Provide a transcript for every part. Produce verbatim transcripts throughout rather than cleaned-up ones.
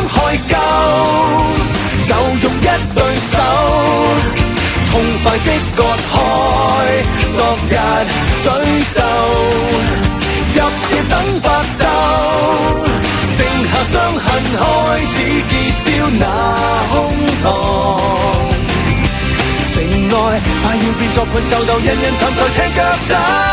害夠，就用一對手，痛快的割開昨日詛咒，入夜等白晝，剩下傷痕開始結焦那胸膛。城內快要變作困獸鬥，人人尋仇赤腳走。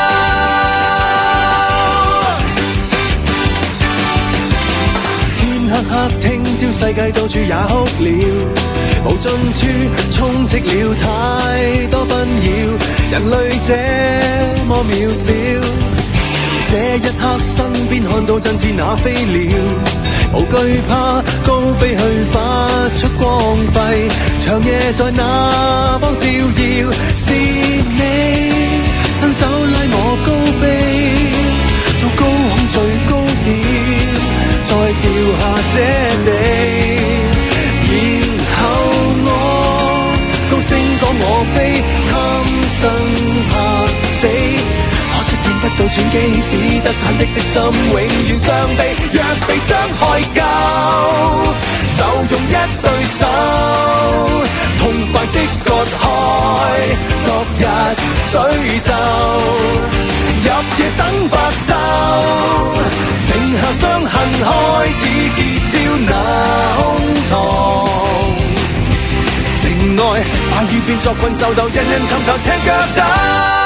天黑黑，聽朝世界到處也哭了，無盡處充斥了太多紛擾，人類這麼渺小。這一刻身邊看到真似那飛鳥，無懼怕高飛去發出光輝，長夜在那方照耀，是你伸手拉我高飛到高空最高點，再掉下這地，然後我高聲講我非貪生怕死，見不到轉機，只得忐忑的心永遠傷悲。若被傷害夠，就用一對手，痛快的割開昨日詛咒，入夜等白晝，剩下傷痕開始結焦那胸膛。城外快要變作困獸鬥，人人尋仇赤腳走。